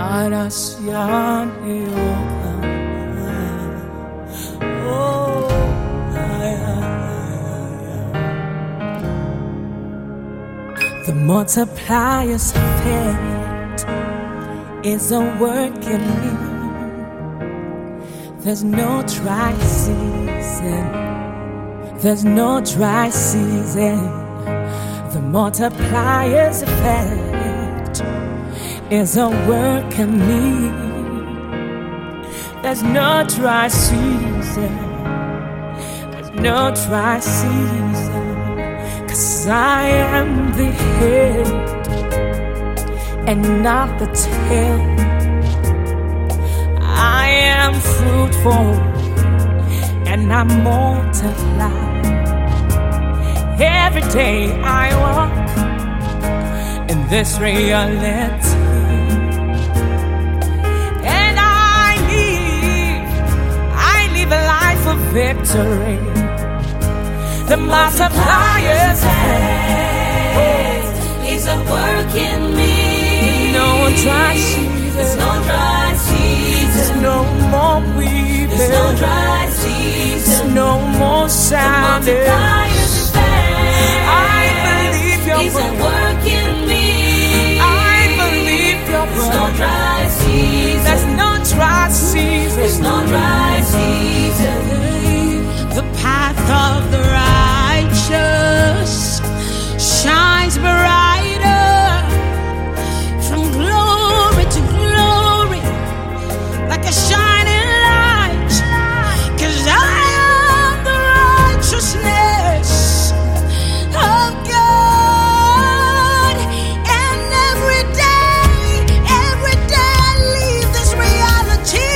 The multiplier's effect is a work in me. There's no dry season. There's no dry season. The multiplier's effect is a work in me. There's no dry season. There's no dry season. 'Cause I am the head and not the tail. I am fruitful and I multiply. Every day I walk in this reality, and I live a life of victory. The multiplier's effect is a work in me. No dry season. There's no dry season. There's no more weeping. There's no dry season. There's no more sounding. I believe your word. It's a work in me. I believe your word. There's no dry season. There's no dry season. There's no dry season. The path of the righteous shines brighter from glory to glory, like a shining light. 'Cause I am the righteousness of God, and every day I live this reality.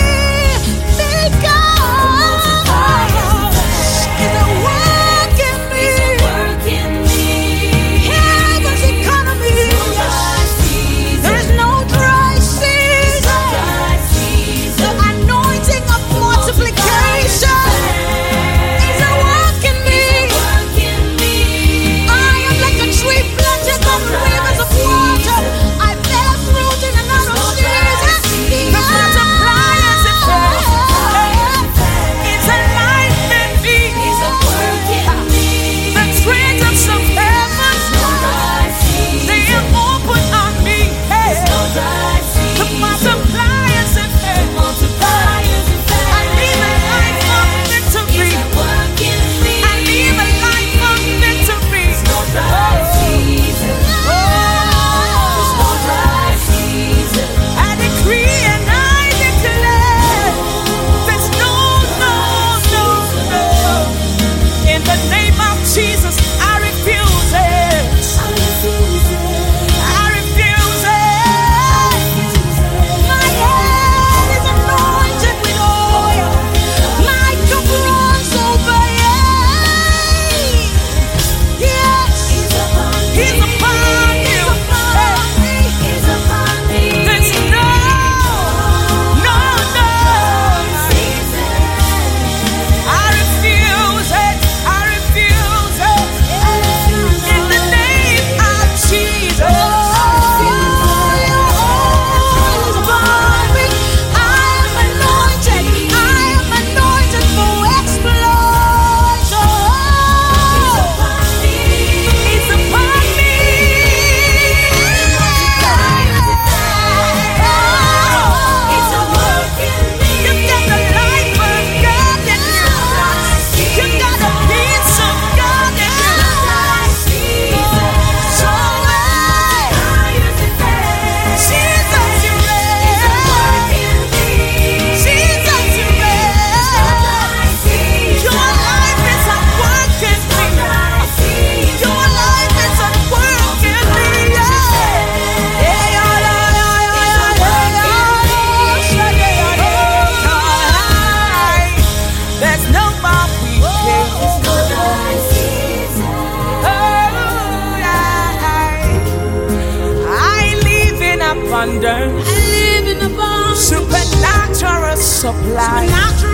Supernatural supply.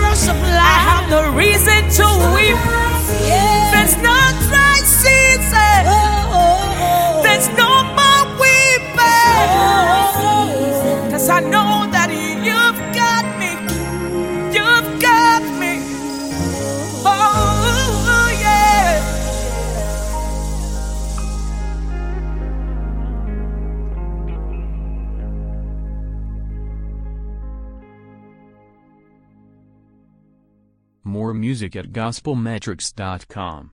I have no reason to weep. There's no dry season. There's no more weeping. 'Cause I I know that you've got me. You've got me. Oh, yeah. More music at gospelmetrics.com.